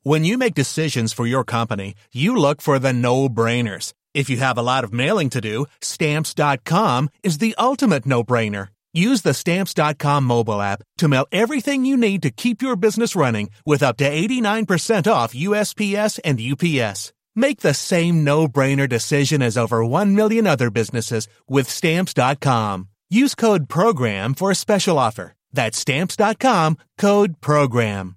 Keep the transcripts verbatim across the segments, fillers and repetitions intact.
When you make decisions for your company, you look for the no-brainers. If you have a lot of mailing to do, Stamps dot com is the ultimate no-brainer. Use the Stamps dot com mobile app to mail everything you need to keep your business running with up to eighty-nine percent off U S P S and U P S. Make the same no-brainer decision as over one million other businesses with Stamps dot com. Use code PROGRAM for a special offer. That's Stamps dot com, code PROGRAM.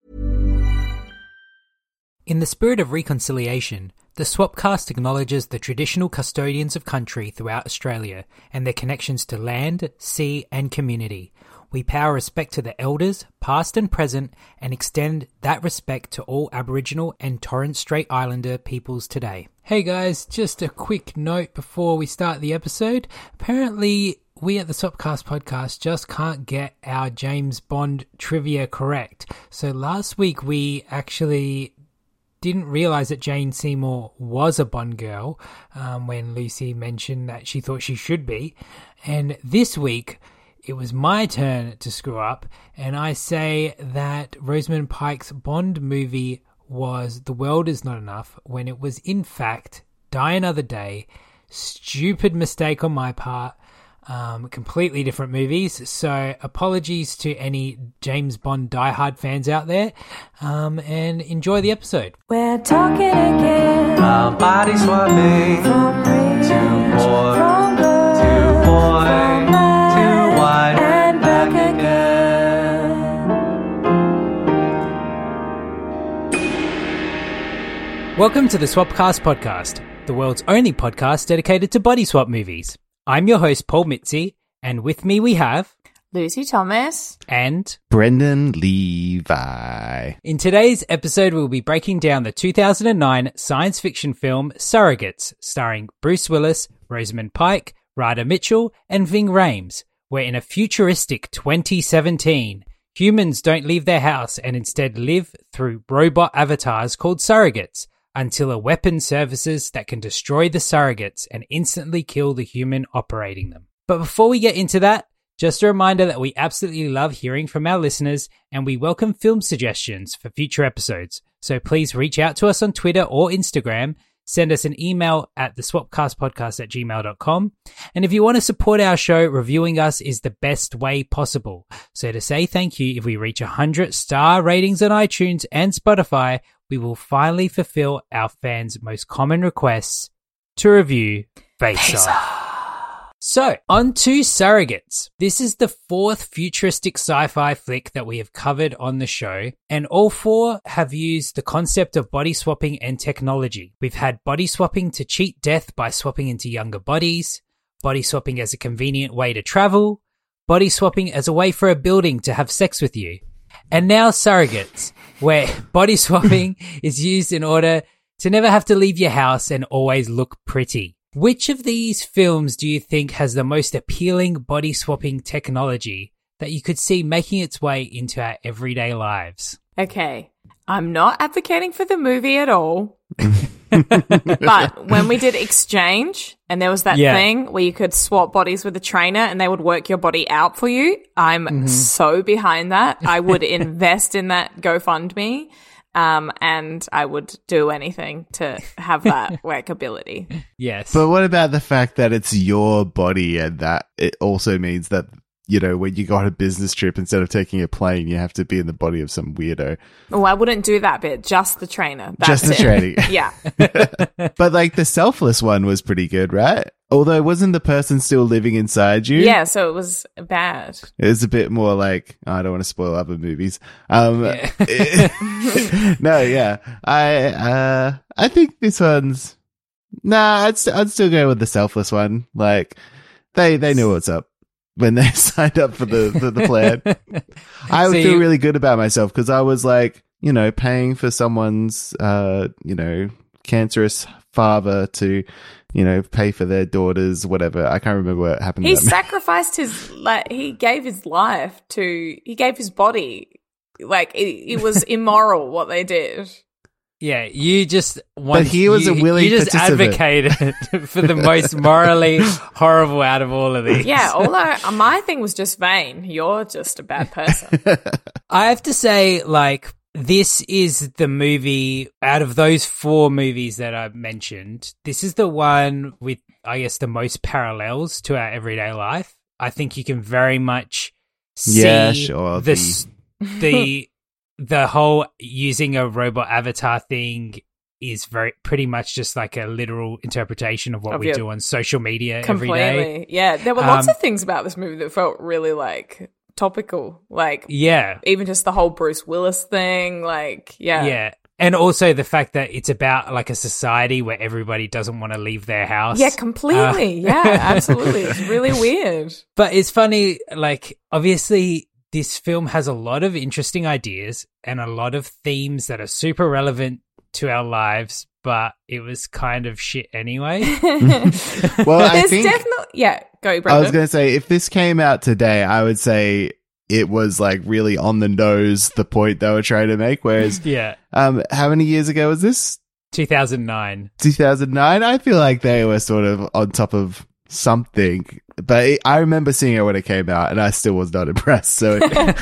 In the spirit of reconciliation, the Swapcast acknowledges the traditional custodians of country throughout Australia and their connections to land, sea and community. We pay our respect to the elders, past and present, and extend that respect to all Aboriginal and Torres Strait Islander peoples today. Hey guys, just a quick note before we start the episode. Apparently, we at the Swapcast podcast just can't get our James Bond trivia correct. So last week we actually didn't realise that Jane Seymour was a Bond girl um, when Lucy mentioned that she thought she should be. And this week, it was my turn to screw up, and I say that Rosamund Pike's Bond movie was The World Is Not Enough, when it was in fact Die Another Day. Stupid mistake on my part. Um, completely different movies, so apologies to any James Bond diehard fans out there, um, and enjoy the episode. We're talking again about body swapping. From rich, to poor, from good, to boy, from black, to white, and back again. Welcome to the Swapcast podcast, the world's only podcast dedicated to body swap movies. I'm your host, Paul Mitzi, and with me we have... Lucy Thomas. And... Brendan Levi. In today's episode, we'll be breaking down the two thousand nine science fiction film Surrogates, starring Bruce Willis, Rosamund Pike, Radha Mitchell, and Ving Rhames, where in a futuristic twenty seventeen, humans don't leave their house and instead live through robot avatars called surrogates, until a weapon surfaces that can destroy the surrogates and instantly kill the human operating them. But before we get into that, just a reminder that we absolutely love hearing from our listeners and we welcome film suggestions for future episodes. So please reach out to us on Twitter or Instagram, send us an email at the swapcastpodcast at gmail dot com. And if you want to support our show, reviewing us is the best way possible. So to say thank you, if we reach one hundred star ratings on iTunes and Spotify, we will finally fulfill our fans' most common requests to review Face Off. So, on to Surrogates. This is the fourth futuristic sci-fi flick that we have covered on the show, and all four have used the concept of body swapping and technology. We've had body swapping to cheat death by swapping into younger bodies, body swapping as a convenient way to travel, body swapping as a way for a building to have sex with you, and now Surrogates, where body swapping is used in order to never have to leave your house and always look pretty. Which of these films do you think has the most appealing body swapping technology that you could see making its way into our everyday lives? Okay, I'm not advocating for the movie at all. But when we did Exchange and there was that Yeah. thing where you could swap bodies with a trainer and they would work your body out for you, I'm Mm-hmm. so behind that. I would invest in that GoFundMe, um, and I would do anything to have that workability. Yes. But what about the fact that it's your body and that it also means that, you know, when you go on a business trip, instead of taking a plane, you have to be in the body of some weirdo. Oh, I wouldn't do that bit. Just the trainer. That's Just the it. training. Yeah. But like the selfless one was pretty good, right? Although wasn't the person still living inside you? Yeah, so it was bad. It was a bit more like, oh, I don't want to spoil other movies. Um, Yeah. no, yeah. I, uh, I think this one's, nah, I'd, st- I'd still go with the selfless one. Like they, they knew what's up when they signed up for the, for the plan. I would So feel you- really good about myself because I was like, you know, paying for someone's, uh, you know, cancerous father to, you know, pay for their daughters, whatever. I can't remember what happened. He to that. sacrificed his, like, he gave his life to, he gave his body. Like, it, it was immoral what they did. Yeah, you just want, But he was you, a willing you just participant. advocated for the most morally horrible out of all of these. Yeah, although my thing was just vain. You're just a bad person. I have to say, like, this is the movie out of those four movies that I mentioned. This is the one with, I guess, the most parallels to our everyday life. I think you can very much see Yeah, sure, the s- the the whole using a robot avatar thing is very pretty much just like a literal interpretation of what Of we your- do on social media Completely. every day. Yeah, there were lots Um, of things about this movie that felt really like topical. Like Yeah. even just the whole Bruce Willis thing. Like yeah, Yeah. And also the fact that it's about like a society where everybody doesn't want to leave their house. yeah, completely. Uh, yeah, absolutely. It's really weird. But it's funny, like, obviously, this film has a lot of interesting ideas and a lot of themes that are super relevant to our lives, but it was kind of shit anyway. Well, I There's think definitely yeah. Go, I Brendan. was going to say, if this came out today, I would say it was like really on the nose, the point they were trying to make. Whereas, Yeah. um, how many years ago was this? two thousand nine. two thousand nine? I feel like they were sort of on top of something, but it, I remember seeing it when it came out and I still was not impressed. So,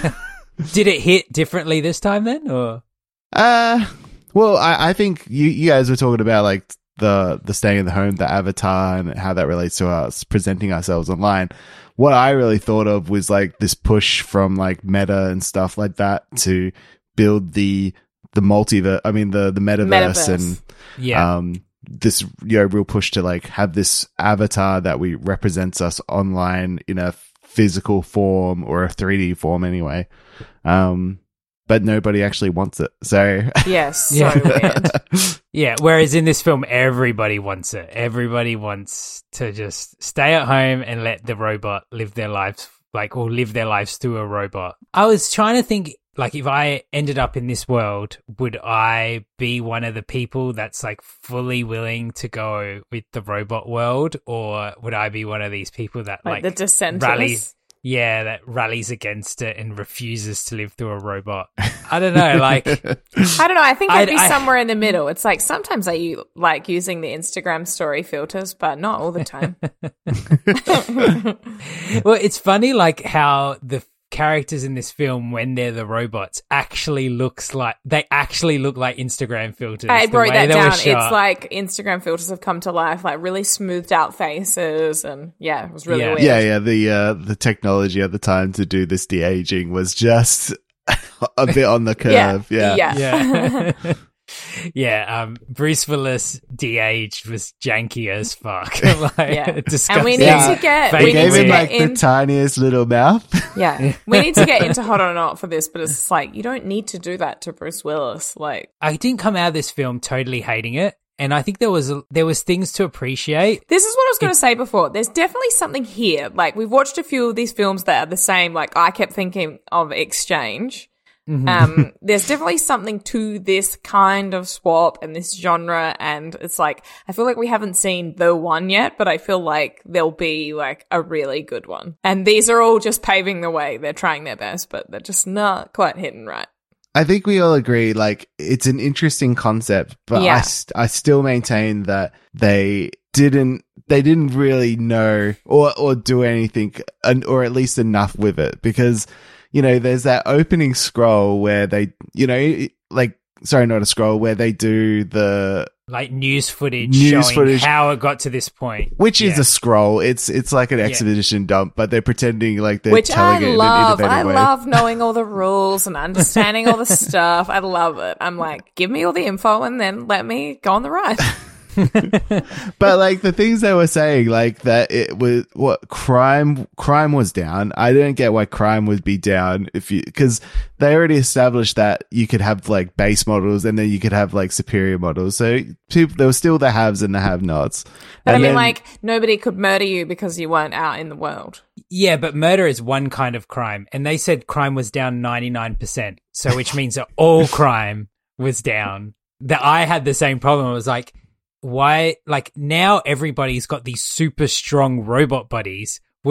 Did it hit differently this time then? Or uh, well, I, I think you, you guys were talking about like the, the staying in the home, the avatar and how that relates to us presenting ourselves online. What I really thought of was like this push from like Meta and stuff like that to build the, the multiverse, I mean, the, the metaverse, Metaverse. and, yeah. um, this, you know, real push to like have this avatar that we represents us online in a physical form or a three D form anyway. Um, but nobody actually wants it. So Yes, so Yeah. weird. Yeah, whereas in this film, everybody wants it. Everybody wants to just stay at home and let the robot live their lives, like, or live their lives through a robot. I was trying to think, like, if I ended up in this world, would I be one of the people that's, like, fully willing to go with the robot world? Or would I be one of these people that, Like, like, the dissenters. rallies? Yeah, that rallies against it and refuses to live through a robot. I don't know, like... I don't know. I think I'd, I'd- be I- somewhere in the middle. It's like sometimes I u- like using the Instagram story filters, but not all the time. Well, it's funny, like how the characters in this film, when they're the robots, actually looks like they actually look like Instagram filters. I The wrote way that they were down. shot. It's like Instagram filters have come to life, like really smoothed out faces, and yeah, it was really Yeah. weird. yeah, yeah, the, uh, the technology at the time to do this de-aging was just a bit on the curve. Yeah. yeah. yeah. Yeah, um, Bruce Willis de-aged was janky as fuck. like, Yeah. disgusting. And we need Yeah. to get Fake we They need gave to him get like in. the tiniest little mouth. Yeah, we need to get into hot or not for this, but it's like you don't need to do that to Bruce Willis. Like I didn't come out of this film totally hating it, and I think there was there was things to appreciate. this is what I was going to say before. There's definitely something here. Like we've watched a few of these films that are the same. Like I kept thinking of Exchange. Um, there's definitely something to this kind of swap and this genre, and it's like I feel like we haven't seen the one yet, but I feel like there'll be like a really good one. And these are all just paving the way. They're trying their best, but they're just not quite hitting right. I think we all agree, like, it's an interesting concept, but Yeah. I, st- I still maintain that they didn't, they didn't really know or, or do anything, and- or at least enough with it, because, you know, there's that opening scroll where they, you know, like, sorry, not a scroll, where they do the, Like news footage News showing footage. how it got to this point. which is Yeah. a scroll. It's, it's like an exposition dump, but they're pretending like they're Which telling I it love. in an I innovative way. love knowing all the rules and understanding all the stuff. I love it. I'm like, give me all the info and then let me go on the ride. But like the things they were saying, like that it was what crime crime was down. I didn't get why crime would be down if you, because they already established that you could have like base models and then you could have like superior models. So people, there were still the haves and the have-nots. But I And mean, then- like, nobody could murder you because you weren't out in the world. Yeah, but murder is one kind of crime, and they said crime was down ninety-nine percent. So, which means that all crime was down. That I had the same problem. I was like, why? Like now, everybody's got these super strong robot buddies. Wouldn't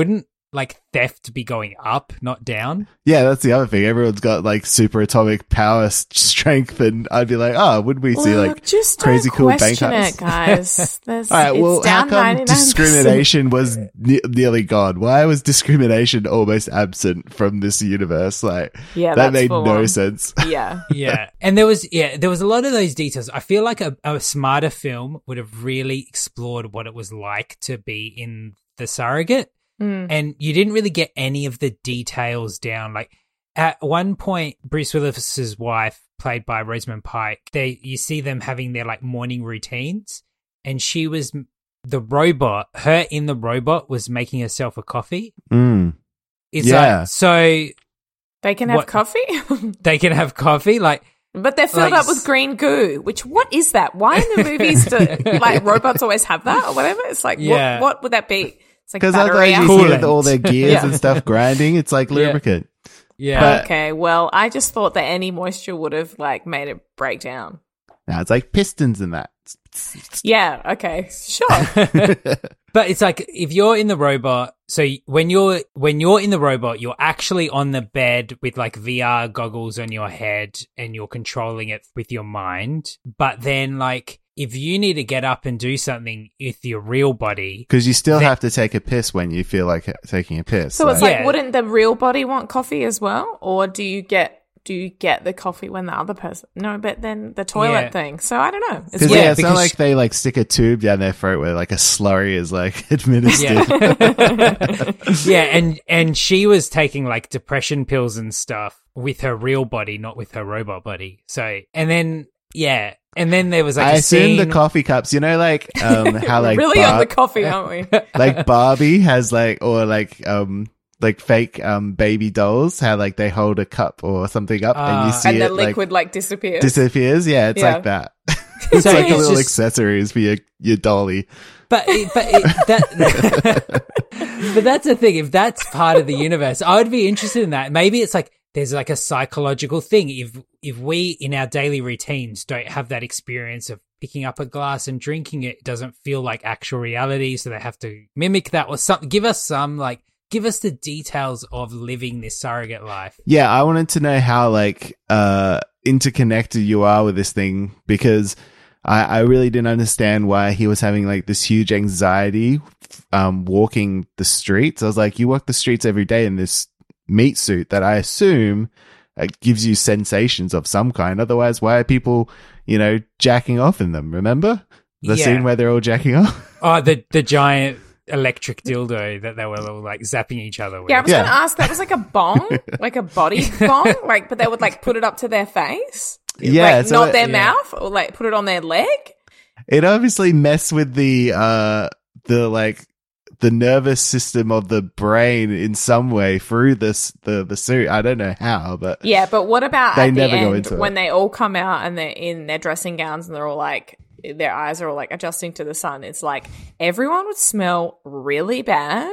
like theft be going up, not down? Yeah, that's the other thing. Everyone's got like super atomic power s- strength, and I'd be like, oh, would we see Well, like just crazy don't cool bank question heist? it, guys. There's, All right, it's well, how down come ninety-nine percent. discrimination was ne- nearly gone? Why was discrimination almost absent from this universe? Like, Yeah, that that's made full no on. sense. Yeah. Yeah. And there was, yeah, there was a lot of those details. I feel like a, a smarter film would have really explored what it was like to be in the surrogate. Mm. And you didn't really get any of the details down. Like at one point, Bruce Willis's wife, played by Rosamund Pike, they you see them having their like morning routines, and she was the robot. Her in the robot was making herself a coffee. Mm. It's Yeah. like so They can have What- coffee, they can have coffee. Like but they're filled Like- up with green goo. Which what is that? Why in the movies do like robots always have that or whatever? It's like Yeah. what what would that be? It's like Because battery otherwise you acid. see Coolant. all their gears Yeah. and stuff grinding. It's like Yeah. lubricant. yeah, But- Okay, well, I just thought that any moisture would have like made it break down. Now it's like pistons and that. Yeah. Okay. Sure. But it's like if you're in the robot, so when you're when you're in the robot, you're actually on the bed with like V R goggles on your head and you're controlling it with your mind. But then like if you need to get up and do something with your real body, Because you still They- have to take a piss when you feel like taking a piss. So it's like- like, Yeah. wouldn't the real body want coffee as well, or do you get do you get the coffee when the other person? No, but then the toilet Yeah. thing. So I don't know. It's Because Yeah, yeah, weird. it's not because- like they like stick a tube down their throat where like a slurry is like administered. yeah, yeah, and and she was taking like depression pills and stuff with her real body, not with her robot body. So and then yeah, and then there was like I a assume the scene- coffee cups, you know, like um how like really on Bar- the coffee, aren't we? like Barbie has like or like um like fake um baby dolls, how like they hold a cup or something up and Ah. you see And the it liquid like like disappears. disappears. Yeah, it's Yeah. like that. It's So like a it's little just- accessories for your your dolly. But it, but it, that but that's the thing. If that's part of the universe, I would be interested in that. Maybe it's like there's like a psychological thing. If if we in our daily routines don't have that experience of picking up a glass and drinking it, it doesn't feel like actual reality. So they have to mimic that or something. Give us some like give us the details of living this surrogate life. Yeah, I wanted to know how like uh interconnected you are with this thing, because I, I really didn't understand why he was having like this huge anxiety um walking the streets. I was like, you walk the streets every day in this meat suit that I assume uh, gives you sensations of some kind. Otherwise, why are people, you know, jacking off in them? Remember the Yeah. scene where they're all jacking off? Oh, the the giant electric dildo that they were all like zapping each other with. Yeah, I was Yeah. going to ask. That was like a bong, like a body bong, like, but they would like put it up to their face, Yeah, like, so not it- their yeah. mouth, or like put it on their leg. It obviously messed with the uh the like the nervous system of the brain in some way through this the the suit. I don't know how, but Yeah, but what about They at the never go end into it. when they all come out and they're in their dressing gowns and they're all like, their eyes are all like adjusting to the sun? It's like everyone would smell really bad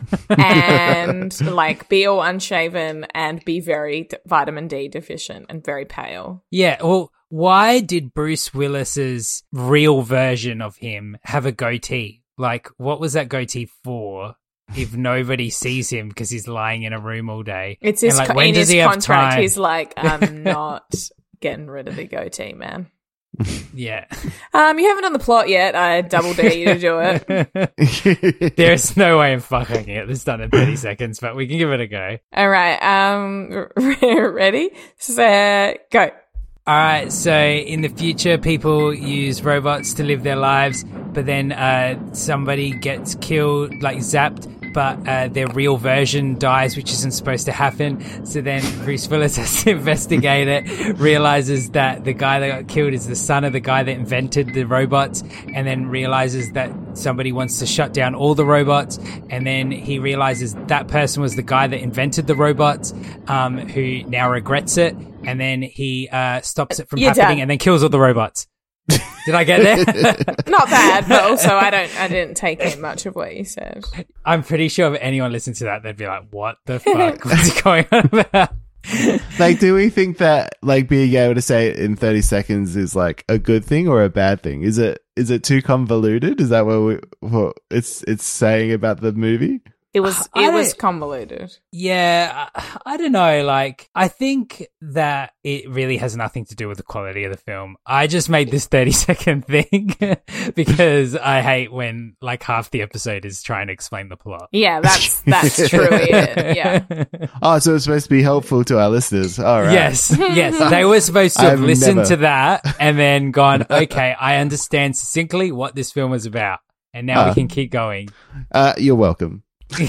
and like be all unshaven and be very d- vitamin D deficient and very pale. Yeah, well, why did Bruce Willis's real version of him have a goatee? Like, what was that goatee for if nobody sees him because he's lying in a room all day? It's his And, like, co- when in does his he have contract. time? He's like, I'm not getting rid of the goatee, man. Yeah. Um, you haven't done the plot yet. I double dare you to do it. There's no way of fucking it. It's done in thirty seconds, but we can give it a go. All right. Um, ready? Set, go. All right, so in the future, people use robots to live their lives, but then uh, somebody gets killed, like zapped, but uh, their real version dies, which isn't supposed to happen. So then Bruce Willis has to investigate it, realizes that the guy that got killed is the son of the guy that invented the robots, and then realizes that somebody wants to shut down all the robots, and then he realizes that person was the guy that invented the robots, um, who now regrets it. And then he uh, stops it from You're happening done. and then kills all the robots. Did I get there? Not bad, but also I don't. I didn't take in much of what you said. I'm pretty sure if anyone listened to that, they'd be like, what the fuck? What's going on about? like, do we think that like being able to say it in thirty seconds is like a good thing or a bad thing? Is it is it too convoluted? Is that what we what it's it's saying about the movie? It was I it was don't- convoluted. Yeah, I, I don't know. Like, I think that it really has nothing to do with the quality of the film. I just made this thirty second thing because I hate when like half the episode is trying to explain the plot. Yeah, that's that's truly it. Yeah. Oh, so it's supposed to be helpful to our listeners. All right. Yes, yes. They were supposed to have I've listened never- to that and then gone, okay, I understand succinctly what this film is about. And now we Uh. can keep going. Uh, you're welcome.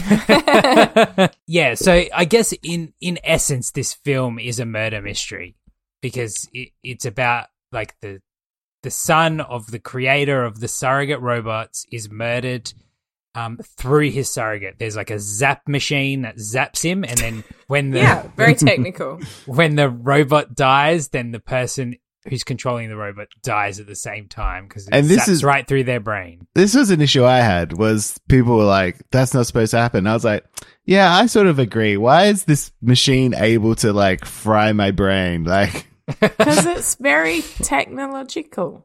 Yeah, so I guess in in essence, this film is a murder mystery because it, it's about like the the son of the creator of the surrogate robots is murdered um, through his surrogate. There's like a zap machine that zaps him, and then when the Yeah, very technical. when the robot dies, then the person who's controlling the robot dies at the same time because it And this zaps is- right through their brain. This was an issue I had was people were like, that's not supposed to happen. I was like, yeah, I sort of agree. Why is this machine able to like fry my brain? Like, Because it's very technological.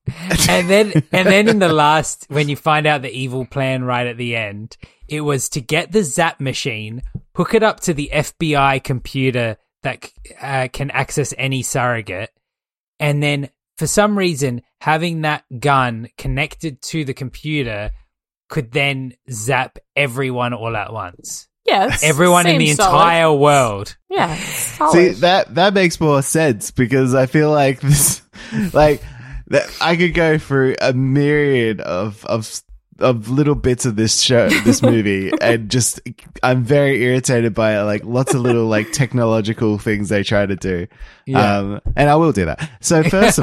And then, and then in the last, when you find out the evil plan right at the end, it was to get the zap machine, hook it up to the F B I computer that uh, can access any surrogate, and then for some reason having that gun connected to the computer could then zap everyone all at once. Yeah, it's- Everyone in the seems solid. entire world. Yeah, it's solid. see, that, that makes more sense because I feel like this, like, that I could go through a myriad of, of, of little bits of this show, this movie, and just, I'm very irritated by it. Like, lots of little, like, technological things they try to do. Yeah. Um, and I will do that. So, first of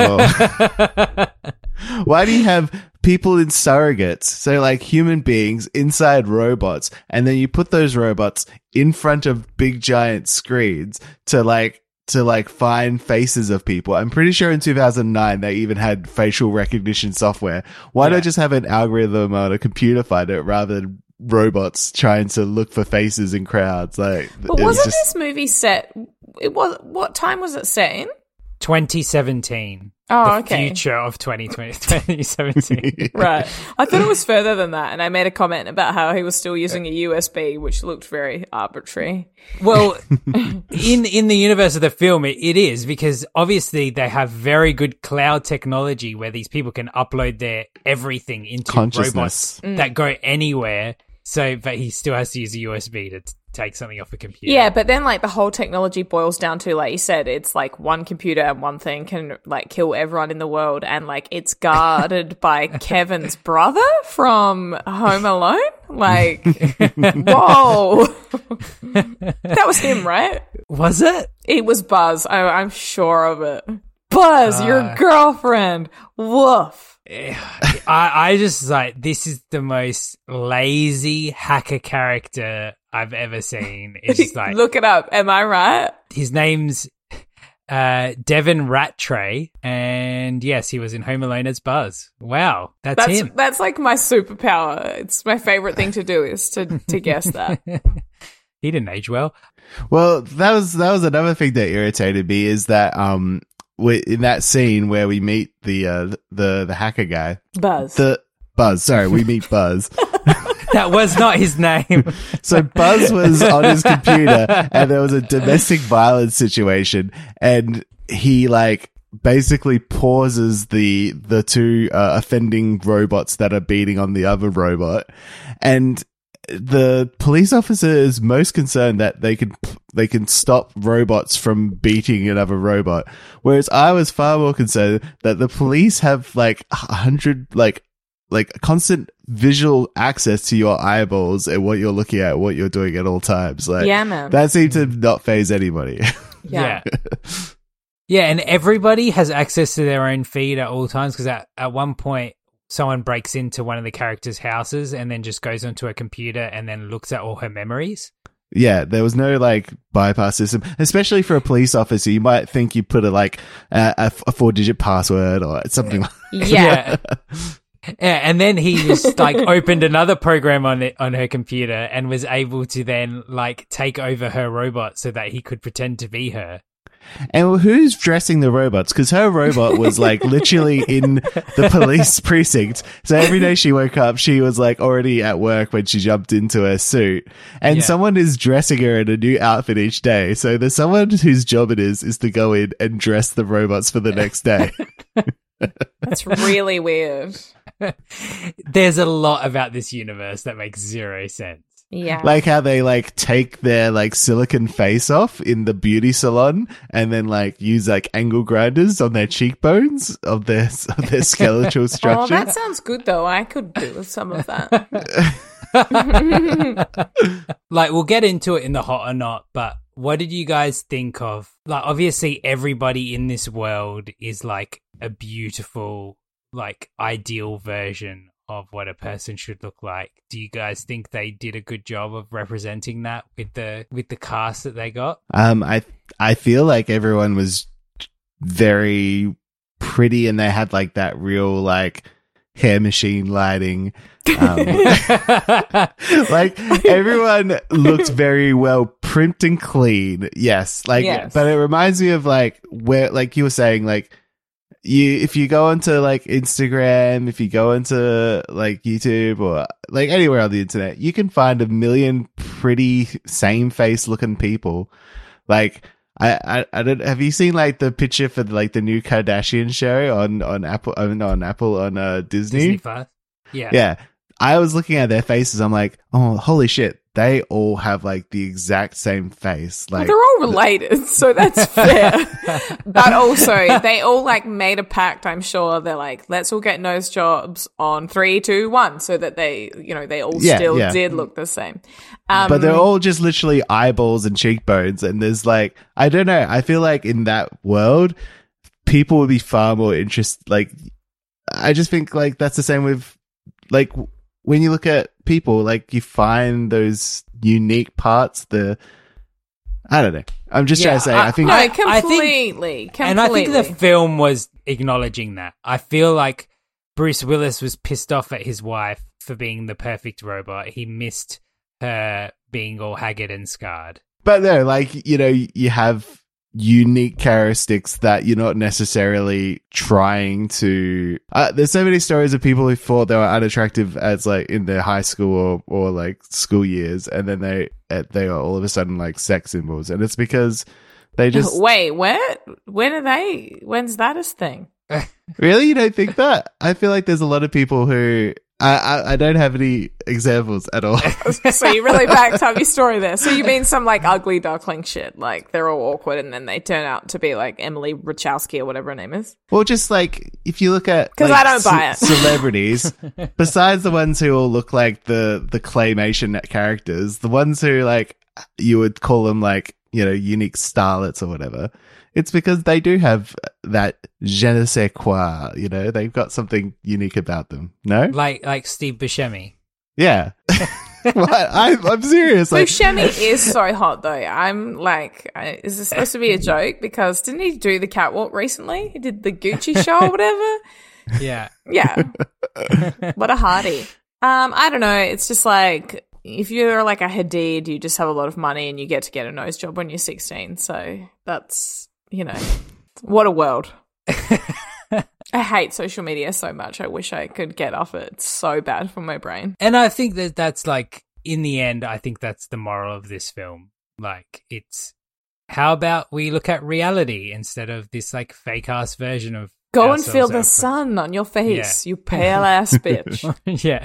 all, why do you have people in surrogates? So, like, human beings inside robots, and then you put those robots in front of big giant screens to, like, to like find faces of people. I'm pretty sure in two thousand nine they even had facial recognition software. Why Yeah. not just have an algorithm on a computer find it rather than robots trying to look for faces in crowds? Like, But it was wasn't just- this movie set? It was. What time was it set in? twenty seventeen. Oh, the okay. future of twenty twenty, twenty seventeen. Right. I thought it was further than that, and I made a comment about how he was still using a U S B, which looked very arbitrary. Well, in in the universe of the film, it, it is because obviously they have very good cloud technology where these people can upload their everything into Consciousness. robots that go anywhere. So, but he still has to use a U S B to t- take something off a computer. Yeah, but then like the whole technology boils down to, like you said, it's like one computer and one thing can like kill everyone in the world, and like it's guarded by Kevin's brother from Home Alone. Like, whoa, that was him, right? Was it? It was Buzz. I, I'm sure of it. Buzz, Uh, your girlfriend. Woof. I, I just like this is the most lazy hacker character I've ever seen. It's just like Look it up. Am I right? his name's uh, Devin Rattray, and yes, he was in Home Alone as Buzz. Wow, that's, That's him. that's like my superpower. It's my favorite thing to do is to to guess that. He didn't age well. Well, that was that was another thing that irritated me is that um we, in that scene where we meet the uh, the the hacker guy, Buzz. the Buzz. Sorry, we meet Buzz. That was not his name. So Buzz was on his computer and there was a domestic violence situation and he like basically pauses the the two uh, offending robots that are beating on the other robot, and the police officer is most concerned that they can they can stop robots from beating another robot, whereas I was far more concerned that the police have like a hundred like like constant visual access to your eyeballs and what you're looking at, what you're doing at all times. Like, Yeah, man. that seemed to not phase anybody. Yeah. Yeah. Yeah, and everybody has access to their own feed at all times because at, at one point someone breaks into one of the characters' houses and then just goes onto a computer and then looks at all her memories. Yeah, there was no like bypass system, especially for a police officer. You might think you put a like a, a, a four digit password or something like Yeah. Yeah, and then he just like opened another program on it on her computer and was able to then like take over her robot so that he could pretend to be her. And who's dressing the robots? Because her robot was like literally in the police precinct. So every day she woke up, she was like already at work when she jumped into her suit. And Yeah. someone is dressing her in a new outfit each day. So there's someone whose job it is, is to go in and dress the robots for the next day. That's really weird. There's a lot about this universe that makes zero sense. Yeah. Like how they like take their like silicon face off in the beauty salon and then like use like angle grinders on their cheekbones of their of their skeletal Oh, structure. that sounds good though. I could do with some of that. Like, we'll get into it in the hot or not, but what did you guys think of, like, obviously everybody in this world is like a beautiful, like, ideal version of what a person should look like. Do you guys think they did a good job of representing that with the with the cast that they got? Um, I I feel like everyone was very pretty, and they had like that real like hair machine lighting. Um, like everyone looked very well primped and clean. Yes, like, Yes. but it reminds me of like where, like you were saying, like. You, if you go onto like Instagram, if you go into like YouTube or like anywhere on the internet, you can find a million pretty same face looking people. Like I, I, I don't. Have you seen like the picture for like the new Kardashian show on on Apple? Oh, no, on Apple on uh, Disney. Disney Plus? Yeah. Yeah, I was looking at their faces. I'm like, oh, holy shit! They all have like the exact same face. Well, Like they're all related, so that's fair. But also, they all like made a pact. I'm sure they're like, let's all get nose jobs on three, two, one, so that they, you know, they all Yeah, still yeah. did look the same. Um, but they're all just literally eyeballs and cheekbones. And there's like, I don't know. I feel like in that world, people would be far more interested. Like, I just think like that's the same with like when you look at people, like you find those unique parts. The I don't know. I'm just Yeah, trying to say. I- I, think no, I- I think- completely, completely. And I think the film was acknowledging that. I feel like Bruce Willis was pissed off at his wife for being the perfect robot. He missed her being all haggard and scarred. But no, like, you know, you have unique characteristics that you're not necessarily trying to. Uh, there's so many stories of people who thought they were unattractive as like in their high school or, or like school years, and then they uh, they are all of a sudden like sex symbols, and it's because they just Wait, where? When are they? When's that a thing? really, you don't think that? I feel like there's a lot of people who. I, I, I don't have any examples at all. So you really backed up your story there. So you mean some like ugly duckling shit, like they're all awkward and then they turn out to be like Emily Rachowski or whatever her name is. Well, just like if you look at 'Cause like, I don't buy it. celebrities, besides the ones who all look like the the claymation characters, the ones who like you would call them like, you know, unique starlets or whatever, it's because they do have that je ne sais quoi, you know, they've got something unique about them. No, Like like Steve Buscemi. yeah. What? I'm I'm serious. Like, Buscemi is so hot though. I'm like, I- is this supposed to be a joke? Because didn't he do the catwalk recently? He did the Gucci show or whatever. Yeah. Yeah. What a hottie. Um, I don't know. It's just like, if you're like a Hadid, you just have a lot of money and you get to get a nose job when you're sixteen. So that's, you know, what a world. I hate social media so much. I wish I could get off it. It's so bad for my brain. And I think that that's like, in the end, I think that's the moral of this film. Like, it's, how about we look at reality instead of this like fake ass version of Go and ourselves feel the over- sun on your face, Yeah. you pale ass bitch. Yeah.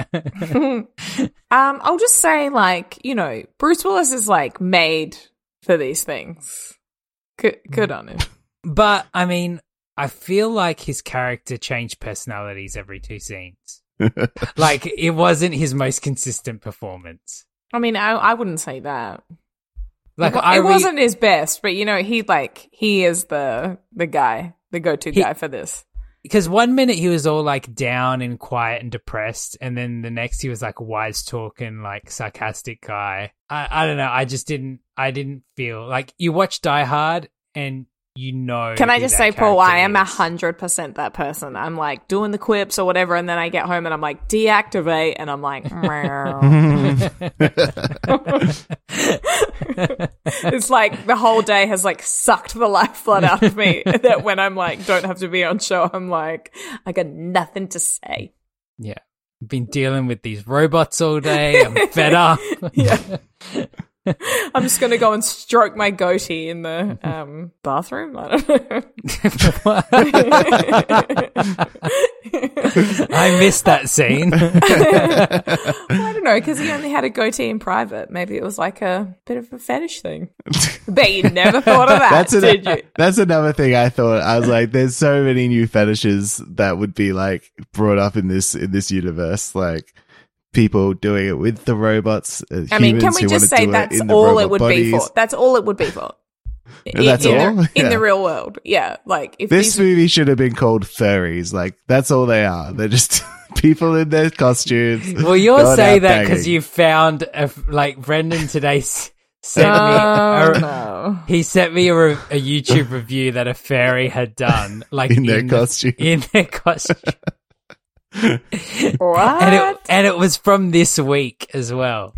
um, I'll just say, like, you know, Bruce Willis is like made for these things. Good, good on him. But I mean, I feel like his character changed personalities every two scenes. Like, it wasn't his most consistent performance. I mean, I, I wouldn't say that. Like, it, wa- I it re- wasn't his best, but you know, he like he is the the guy, the go to He- guy for this. because one minute he was all like down and quiet and depressed, and then the next he was like a wise talking, like sarcastic guy. I, I don't know. I just didn't. I didn't feel like you watch Die Hard and you know. Can I who just that say, Paul, I am a character is. hundred percent that person. I'm like doing the quips or whatever, and then I get home and I'm like deactivate, and I'm like, meow. It's like the whole day has like sucked the lifeblood out of me. That when I'm like don't have to be on show, I'm like I got nothing to say. Yeah. I've been dealing with these robots all day. I'm fed up. Yeah. I'm just going to go and stroke my goatee in the um, bathroom. I don't know. I missed that scene. I don't know, because he only had a goatee in private. Maybe it was like a bit of a fetish thing. Bet you never thought of that, That's, an- did you? that's another thing I thought. I was like, there's so many new fetishes that would be like brought up in this in this universe, like people doing it with the robots. Uh, I mean, can humans we who just wanna say do that's in the all robot it would bodies. be for? That's all it would be for. In- That's in all? The, in Yeah. the real world. Yeah. Like, if This these movie should have been called Furries. Like, that's all they are. They're just people in their costumes. Well, you'll going say out that because banging. you found, a, like, Brendan today s- sent me, Oh, a, no. he sent me a, re- a YouTube review that a fairy had done, like In their the- costume. in their costume, What? and it and it was from this week as well.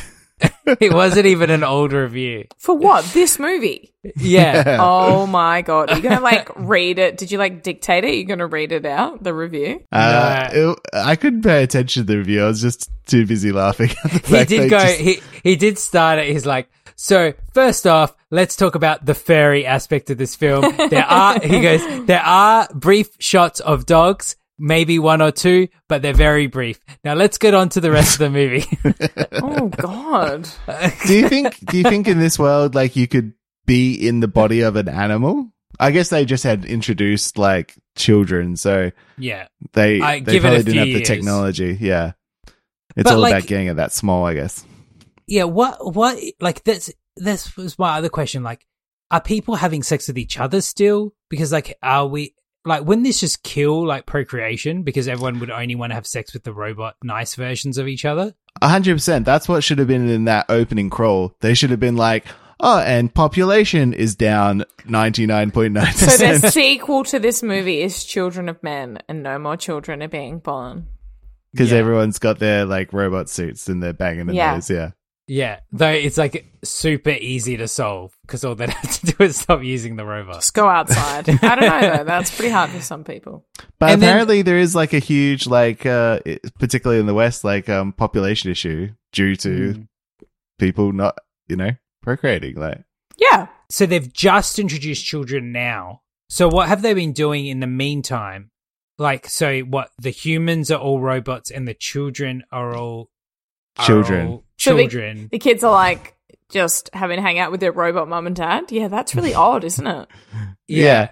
It wasn't even an old review. For what? This movie? Yeah. Oh my God. Are you going to like read it? Did you like dictate it? Are you going to read it out, the review? Uh, it- I couldn't pay attention to the review. I was just too busy laughing at the He fact did they go. just- He he did start it. He's like, so first off, let's talk about the fairy aspect of this film. There are, he goes, there are brief shots of dogs, maybe one or two, but they're very brief. Now let's get on to the rest of the movie. Oh God. do you think? Do you think in this world, like, you could be in the body of an animal? I guess they just had introduced like children, so Yeah, they I- they give it a probably didn't few have the years. technology. Yeah, it's But, all like- about getting it that small, I guess. yeah. What what like that's this was my other question. Like, are people having sex with each other still? Because like, are we? Like, wouldn't this just kill, like, procreation? Because everyone would only want to have sex with the robot nice versions of each other? A hundred percent. That's what should have been in that opening crawl. They should have been like, oh, and population is down ninety-nine point nine So percent. the sequel to this movie is Children of Men, and no more children are being born. Because Yeah. everyone's got their, like, robot suits and they're banging in Yeah. those, yeah. Yeah, though it's, like, super easy to solve because all they have to do is stop using the robot. Just go outside. I don't know though. That's pretty hard for some people. But And then- apparently there is, like, a huge, like, uh, i- particularly in the West, like, um, population issue due to Mm. people not, you know, procreating. Like, Yeah. So they've just introduced children now. So what have they been doing in the meantime? Like, so what? The humans are all robots and the children are all are Children. all So the- children. The kids are like just having to hang out with their robot mum and dad. Yeah, that's really odd, isn't it? yeah.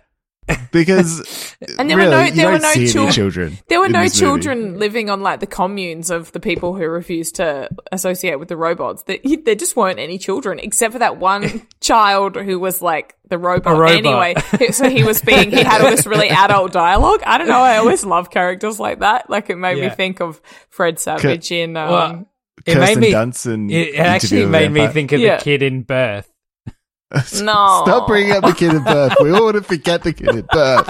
Because And there were really, no- you there were don't no see any chil- children. There were in no this movie. children living on like the communes of the people who refused to associate with the robots. There, there just weren't any children except for that one child who was like the robot. A robot. Anyway, so he was being, he had all this really adult dialogue. I don't know. I always love characters like that. Like it made Yeah. me think of Fred Savage in, um, Well, it Kirsten made me. Dunst in It actually Interview with made me Vampire. think of Yeah. the kid in Birth. no. Stop bringing up the kid at birth. We all want to forget the kid at birth.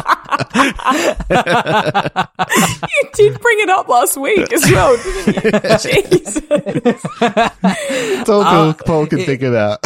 You did bring it up last week as well, didn't you? Jesus. It's all Paul, Paul can think about.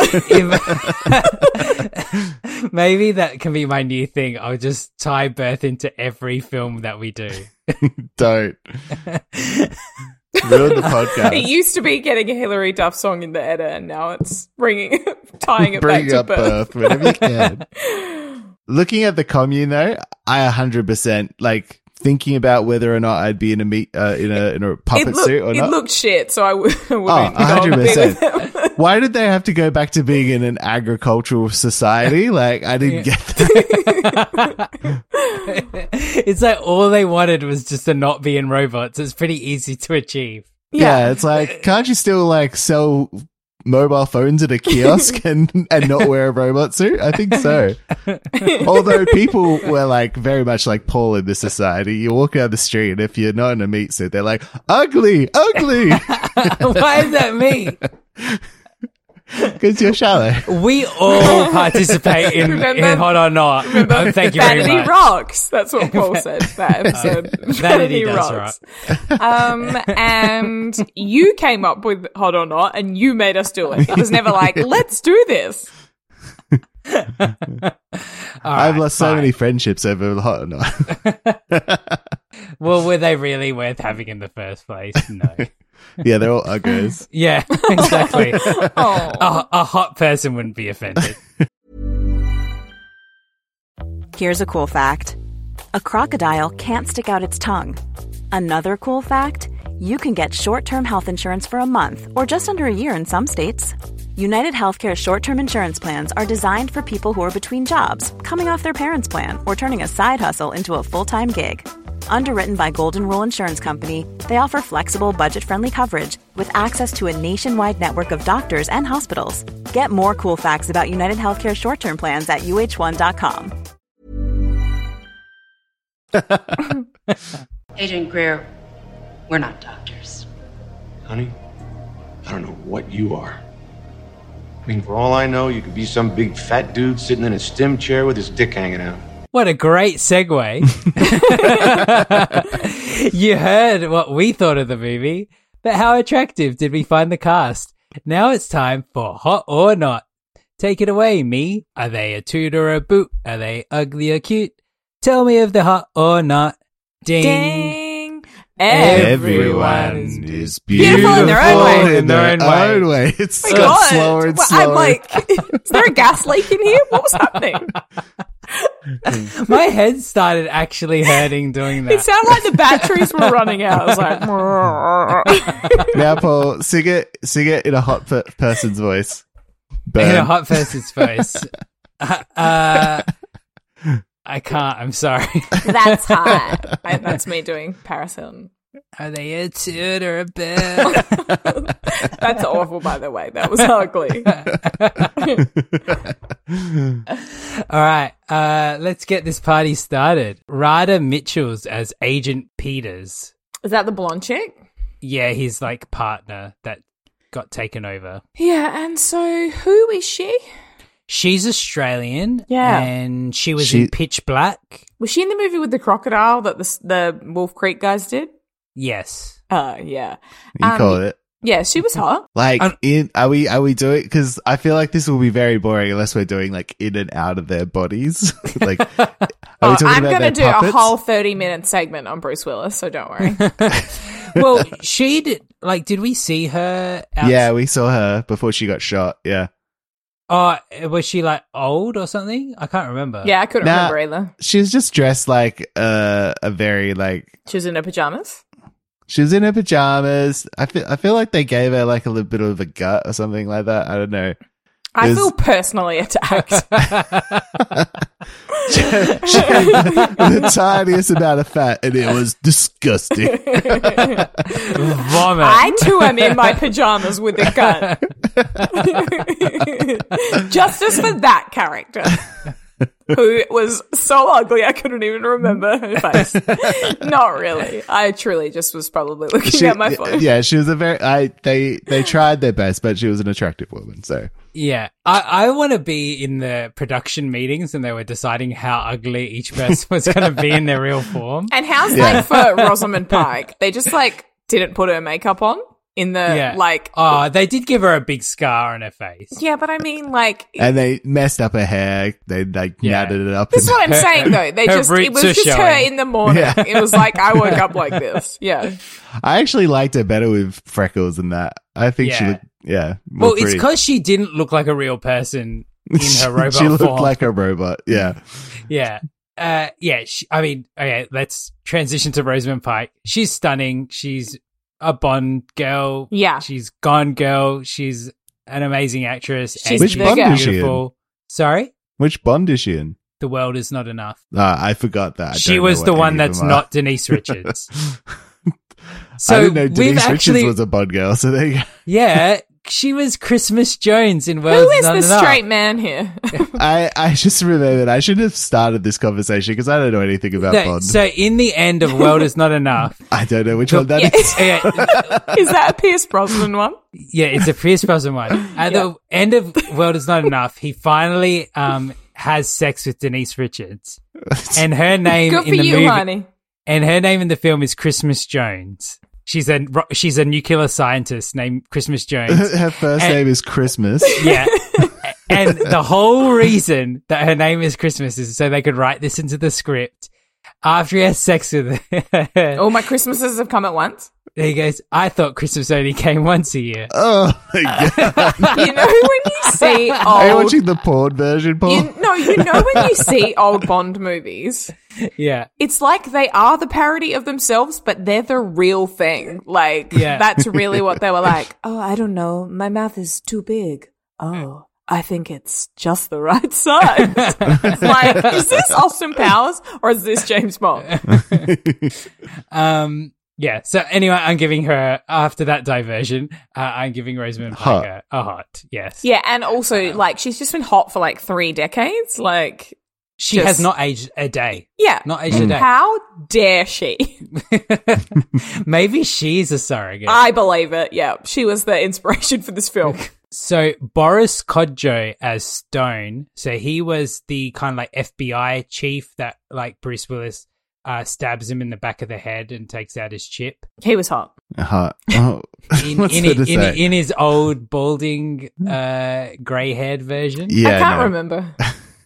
If- Maybe that can be my new thing. I'll just tie Birth into every film that we do. Don't. Ruin the It podcast. used to be getting a Hilary Duff song in the edit, and now it's bringing, tying it Bring back to up birth. birth whenever you can. Looking at the commune though, I one hundred percent like thinking about whether or not I'd be in a meat uh, in a in a puppet It, look, suit or it not. looked shit, so I w- I Oh, wouldn't one hundred go and be with percent. them. Why did they have to go back to being in an agricultural society? Like, I didn't get that. It's like all they wanted was just to not be in robots. It's pretty easy to achieve. Yeah, it's like, can't you still like sell mobile phones at a kiosk and, and not wear a robot suit? I think so. Although people were like very much like Paul in this society. You walk down the street and if you're not in a meat suit, they're like, ugly, ugly. Why is that me? Because you're shallow. We all participate in, Remember- in Hot or Not. Oh, thank you very Vanity much. rocks. That's what Paul said that episode. Vanity does Um, and you came up with Hot or Not, and you made us do it. It was never like, let's do this. All I've right, lost so fine. many friendships over Hot or Not. Well, were they really worth having in the first place? No. Yeah, they're all uggos. Yeah, exactly. Oh, a, a hot person wouldn't be offended. Here's a cool fact. A crocodile can't stick out its tongue. Another cool fact, you can get short-term health insurance for a month or just under a year in some states. United Healthcare short-term insurance plans are designed for people who are between jobs, coming off their parents' plan, or turning a side hustle into a full-time gig. Underwritten by Golden Rule Insurance Company, they offer flexible, budget-friendly coverage with access to a nationwide network of doctors and hospitals. Get more cool facts about United Healthcare short-term plans at U H one dot com. Agent Greer, we're not doctors. Honey, I don't know what you are. I mean, for all I know, you could be some big fat dude sitting in a stim chair with his dick hanging out. What a great segue. You heard what we thought of the movie, but how attractive did we find the cast? Now it's time for Hot or Not. Take it away, me. Are they a toot or a boot? Are they ugly or cute? Tell me if they're hot or not. Ding. ding. Everyone is beautiful in their own way. In their own way. It's Oh my got God. slower and Well, slower. I'm like, is there a gas leak in here? What was happening? My head started actually hurting doing It that. sounded like the batteries were running out. I was like, Now, Paul, sing it, sing it in a hot per- person's voice. Burn. In a hot person's face. Uh, uh, I can't. I'm sorry. that's hot. I, that's me doing Paris Hilton. Are they a toot or a bit? That's awful, by the way. That was ugly. All right, uh, let's get this party started. Ryder Mitchells as Agent Peters. Is that the blonde chick? Yeah, his like partner that got taken over. Yeah, and so who is she? She's Australian. Yeah. and she was She- in Pitch Black. Was she in the movie with the crocodile that the the Wolf Creek guys did? Yes. Uh, yeah. You Um, call it. Yeah, she was hot. Like, Um, in, are we, are we doing, cause I feel like this will be very boring unless we're doing like in and out of their bodies. Like, are we Oh, talking I'm about going to their do puppets? a whole thirty minute segment on Bruce Willis, so don't worry. Well, she did. Like, did we see her? Out- Yeah, we saw her before she got shot. Yeah. Oh, was she like old or something? I can't remember. Yeah, I couldn't Nah. remember either. She was just dressed like uh, a very like, She was in her pajamas. she was in her pajamas. I feel, I feel like they gave her like a little bit of a gut or something like that. I don't know. I Is- feel personally attacked. She had the tiniest amount of fat and it was disgusting. Vomit. I too am in my pajamas with a gun. Justice for that character. Who was so ugly I couldn't even remember her face. Not really. I truly just was probably looking She- at my phone. Yeah, she was a very. I they they tried their best, but she was an attractive woman. So Yeah, I, I want to be in the production meetings and they were deciding how ugly each person was going to be in their real form. And how's Yeah. like for Rosamund Pike? They just like didn't put her makeup on in the Yeah, like. oh, they did give her a big scar on her face. Yeah, but I mean, like, and they messed up her hair. They like Yeah. matted it up. this is what I'm Her- saying though. They her just it roots was are just her showing. in the morning. Yeah. It was like I woke up like this. Yeah. I actually liked her better with freckles than that. I think she Yeah. looked. Yeah. more Well, it's pretty. because she didn't look like a real person in her robot she looked form. like a robot. Yeah. Yeah. Uh, yeah. She, I mean, okay, let's transition to Rosamund Pike. She's stunning. She's a Bond girl. Yeah. She's Gone girl. She's an amazing actress. She's and Which Bond girl. is she in? beautiful. Sorry? Which Bond is she in? The world is not enough. Ah, I forgot that. I She don't was know the what one any of that's them are. not Denise Richards. I So didn't know we've Denise actually, Richards was a Bond girl. So there you go. yeah, she was Christmas Jones in Who World's is Not the Enough. straight man here? I, I just remembered I should have started this conversation because I don't know anything about No, Bond. so in the end of World Is Not Enough, I don't know which one that Yeah. is. yeah, Is that a Pierce Brosnan one? yeah, it's a Pierce Brosnan one. At the end of World Is Not Enough, he finally um has sex with Denise Richards, and her name Good in for the you, movie, honey. and her name in the film is Christmas Jones. She's a she's a nuclear scientist named Christmas Jones. Her first And- name is Christmas. Yeah. And the whole reason that her name is Christmas is so they could write this into the script. After he has sex with her, All my Christmases have come at once. he goes, I thought Christmas only came once a year. Oh my god! You know when you see Are you old... watching the porn version, Paul? You, no, you know when you see old Bond movies, Yeah. it's like they are the parody of themselves, but they're the real thing. Like, Yeah. that's really what they were like. Oh, I don't know. My mouth is too big. Oh, I think it's just the right size. Like, is this Austin Powers or is this James Bond? Um, yeah. So anyway, I'm giving her, after that diversion, uh, I'm giving Rosamund Hot. Pike a, a hot. Yes. Yeah, and also, like, she's just been hot for like three decades. Like, She just- has not aged a day. yeah. Not aged a day. How dare she? Maybe she's a surrogate. I believe it. Yeah, she was the inspiration for this film. So Boris Kodjoe as Stone, so he was the kind of like F B I chief that like Bruce Willis uh, stabs him in the back of the head and takes out his chip. He was hot. Hot. Oh, In, what's in, there in, to in, say? in his old balding, uh, grey-haired version. Yeah, I can't no. remember.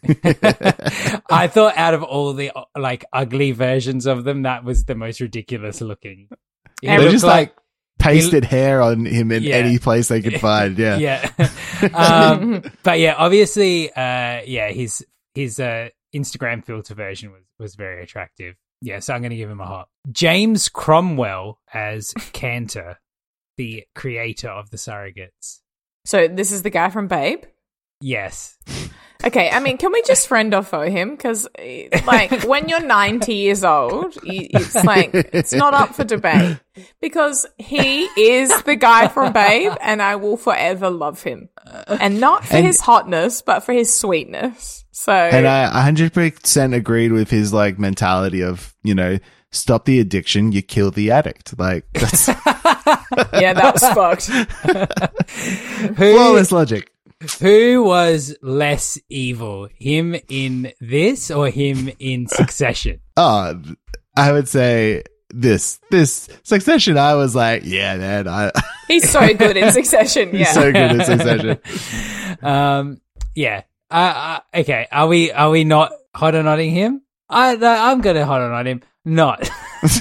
I thought out of all the uh, like ugly versions of them, that was the most ridiculous looking. He And They looked just like pasted hair on him in Yeah. any place they could find. Yeah. yeah. um, but yeah, obviously, uh, yeah, his his uh, Instagram filter version was was very attractive. Yeah, so I'm going to give him a hot. James Cromwell as Cantor, the creator of the surrogates. So this is the guy from Babe. Yes. Okay, I mean, can we just friend or foe him? Because, like, when you're ninety years old, you- it's like, it's not up for debate. Because he is the guy from Babe, and I will forever love him. And not for And- his hotness, but for his sweetness. So, And I one hundred percent agreed with his like mentality of, you know, stop the addiction, you kill the addict. Like, that's yeah, that was fucked. Who, flawless logic. who was less evil, him in this or him in Succession? Oh, I would say this, this Succession, I was like, yeah, man, I, He's so good in Succession, yeah. he's so good in Succession. Um, yeah. Uh, uh, okay. Are we are we not hot or notting him? I no, I'm gonna hot or not him. Not.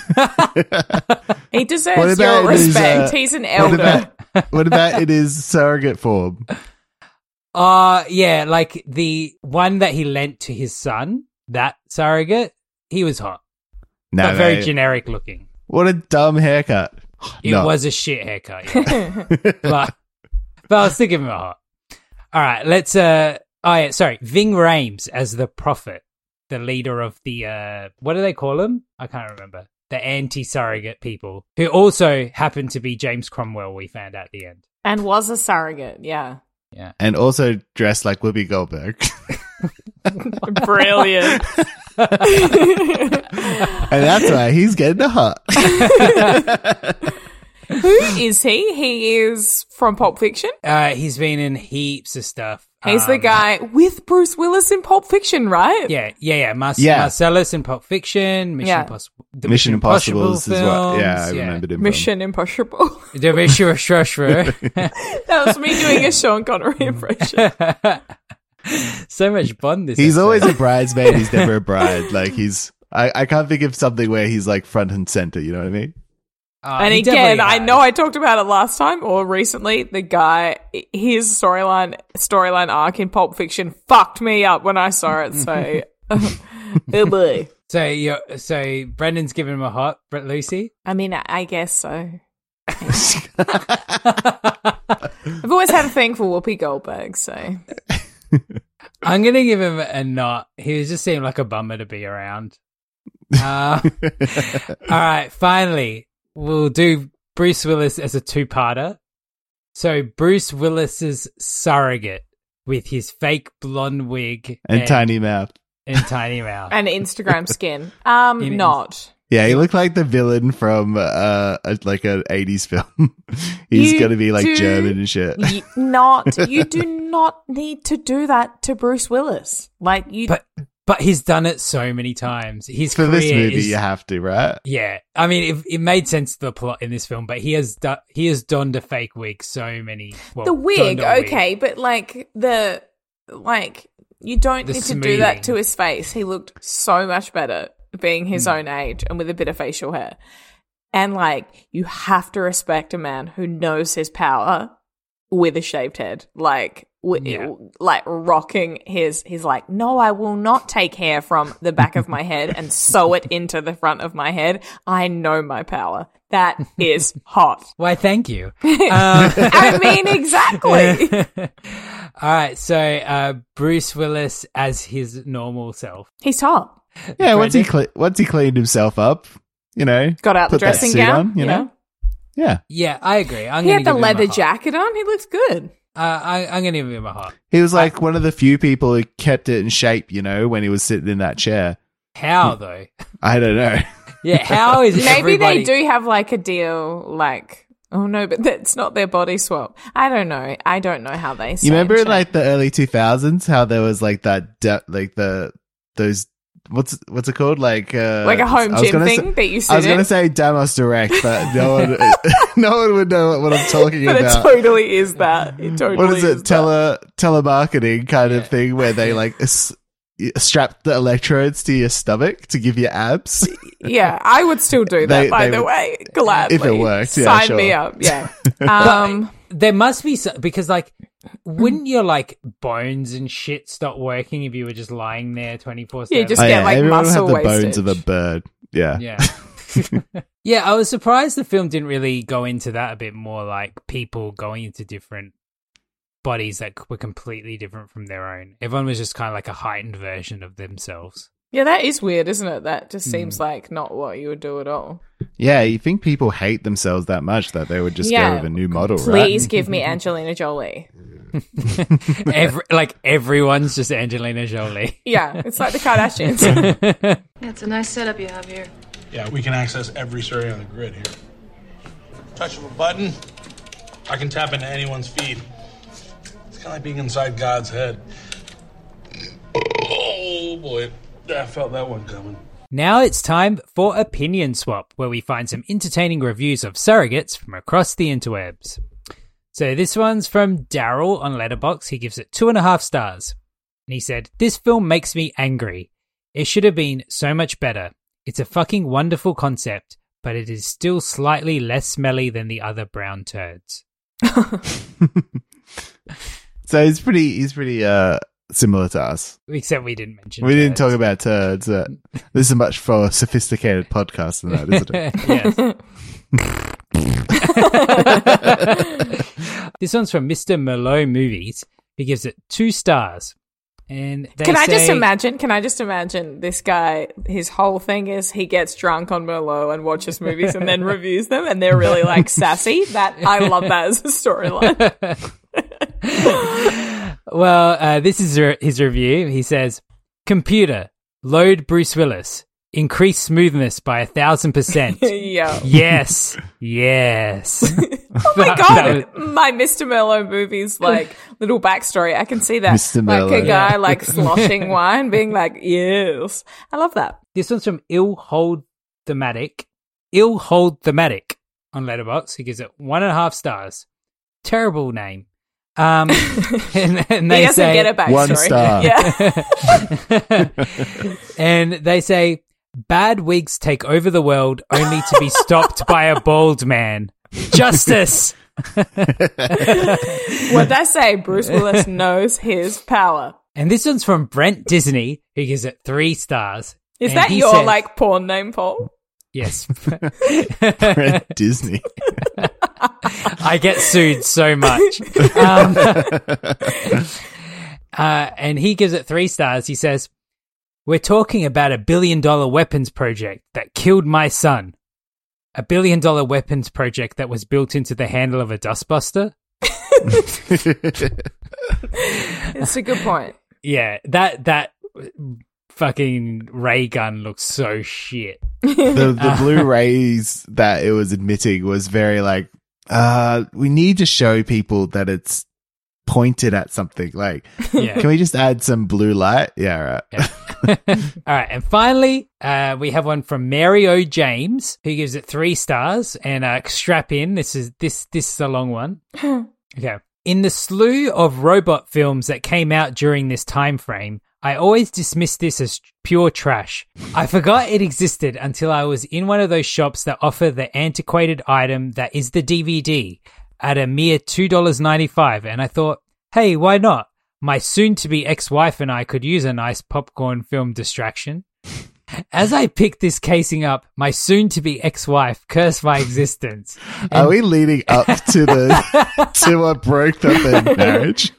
He What deserves about your his, respect. uh, He's an What elder. about, what about in his surrogate form? Uh yeah, like the one that he lent to his son, that surrogate, he was hot. No, but very mate. generic looking. What a dumb haircut. It No. was a shit haircut, yeah. but but I'll still give him a hot. All right, let's uh oh yeah, sorry, Ving Rhames as the prophet, the leader of the uh what do they call him? I can't remember. The anti-surrogate people, who also happened to be James Cromwell, we found out at the end. And was a surrogate, yeah. Yeah. And also dressed like Whoopi Goldberg. Brilliant. And that's why he's getting a hot. Who is he? He is from Pulp Fiction. Uh he's been in heaps of stuff. He's the Um, guy with Bruce Willis in Pulp Fiction, right? Yeah, yeah, yeah. Mar- Yeah. Marcellus in Pulp Fiction, Mission Yeah. Impossible, the Mission Impossible is films, what, yeah, I remembered him Mission Impossible. The Mission Impossible. That was me doing a Sean Connery impression. So much Bond. This He's episode. always a bridesmaid. He's never a bride. Like he's, I, I can't think of something where he's like front and center. You know what I mean? Uh, And he again, definitely I has. know I talked about it last time or recently. The guy, his storyline storyline arc in Pulp Fiction fucked me up when I saw it. So, oh boy. So you so Brendan's giving him a hot, Brett Lucy. I mean, I I guess so. I've always had a thing for Whoopi Goldberg, so I'm gonna give him a not. He just seemed like a bummer to be around. Uh, all right, finally, we'll do Bruce Willis as a two-parter. So Bruce Willis's surrogate with his fake blonde wig And, tiny mouth. and tiny mouth. And Instagram skin. Um, In- not. Yeah, he looked like the villain from uh a, like an eighties film. He's You gonna be like do- German and shit. Y- not. You do not need to do that to Bruce Willis. Like you. But but he's done it so many times. His For this career movie, is- you have to, right? Yeah, I mean, it, it made sense to the plot in this film, but he has do- he has donned a fake wig so many. Well, the wig, donned a wig. okay, but like the like you don't The need to do that smoothing. to his face. He looked so much better being his Hmm. own age and with a bit of facial hair. And like you have to respect a man who knows his power with a shaved head. Like w- Yeah. like rocking his he's like, "No, I will not take hair from the back of my head and sew it into the front of my head. I know my power." That is hot. Why? Thank you. Um, I mean, exactly. All right, so uh, Bruce Willis as his normal self. He's hot. Yeah, once he Brendan? cle- once he cleaned himself up, you know, Got out the put that dressing suit gown. on, you yeah. know, yeah, Yeah, I agree. I'm He gonna had the give him a leather hot. jacket on. He looks good. Uh, I, I'm going to give him a hot. he was like one of the few people who kept it in shape, you know, when he was sitting in that chair. How though? I don't know. Yeah, how is Maybe everybody? they do have like a deal, like, oh no, but that's not their body swap. I don't know. I don't know how they. You remember in like the early two thousands how there was like that, de- like the those what's what's it called, like uh, like a home I was gym gonna thing say- that you sit I was in? going to say Damos Direct, but no one, no one would know what I'm talking But it about. totally is that. It totally What is it? that. Tele telemarketing kind of thing where they like s- strap the electrodes to your stomach to give you abs. Yeah, I would still do that. They- by they the would- way, gladly. if it worked, yeah, sign sure. me up. Yeah. Um. There must be some, because like, wouldn't your like bones and shit stop working if you were just lying there twenty-four seven? Yeah, just Oh, get like everyone would muscle have the wastage. bones of a bird. Yeah. Yeah. Yeah, I was surprised the film didn't really go into that a bit more, like people going into different bodies that were completely different from their own. Everyone was just kind of like a heightened version of themselves. Yeah, that is weird, isn't it? That just Hmm. seems like not what you would do at all. Yeah, you think people hate themselves that much that they would just Yeah. go with a new model, Please right? give me Angelina Jolie. Every, like everyone's just Angelina Jolie. Yeah, it's like the Kardashians. Yeah, it's a nice setup you have here. Yeah, we can access every area on the grid here. Touch of a button, I can tap into anyone's feed. It's kind of like being inside God's head. Oh boy, I felt that one coming. Now it's time for Opinion Swap, where we find some entertaining reviews of surrogates from across the interwebs. So this one's from Daryl on Letterboxd. He gives it two and a half stars. And he said, "This film makes me angry. It should have been so much better. It's a fucking wonderful concept, but it is still slightly less smelly than the other brown turds." So he's pretty, he's pretty uh, similar to us. Except we didn't mention We didn't turds. talk about turds. Uh, this is a much more sophisticated podcast than that, isn't it? Yes. This one's from Mister Merlot Movies. He gives it two stars. And they Can I just say- imagine? Can I just imagine this guy? His whole thing is he gets drunk on Merlot and watches movies and then reviews them, and they're really like sassy. That I love that as a storyline. Well, uh, this is re- his review. He says, "Computer, load Bruce Willis. Increase smoothness by a thousand percent. Yeah. Yes. Yes." Oh my That- god, that was- my Mister Merlot movies like little backstory. I can see that, Mister like Merlot. a guy like sloshing wine, being like, "Yes, I love that." This one's from Ill Hold Thematic. Ill Hold Thematic on Letterboxd. He gives it one and a half stars. Terrible name. Um, and, and they he doesn't say, get a backstory. One star. Yeah. and they say, "Bad wigs take over the world only to be stopped by a bald man. Justice." What did I say? Bruce Willis knows his power. And this one's from Brent Disney, who gives it three stars. Is And that he your says- like porn name, Paul? Yes. Brent Disney. I get sued so much. Um, uh, and he gives it three stars. He says, "We're talking about a billion dollar weapons project that killed my son. A billion dollar weapons project that was built into the handle of a dustbuster." It's a good point. Yeah, that that fucking ray gun looks so shit. the the blue rays that it was admitting was very like, uh, we need to show people that it's pointed at something. Like, Yeah. can we just add some blue light? Yeah, right. Yeah. All right, and finally, uh, we have one from Mary O. James, who gives it three stars. And uh, strap in, this is this this is a long one. Okay. In the slew of robot films that came out during this time frame, I always dismissed this as pure trash. I forgot it existed until I was in one of those shops that offer the antiquated item that is the D V D at a mere two dollars and ninety-five cents, and I thought, hey, why not? My soon-to-be ex-wife and I could use a nice popcorn film distraction. As I picked this casing up, my soon-to-be ex-wife cursed my existence. And- Are we leading up to the to what broke up their marriage?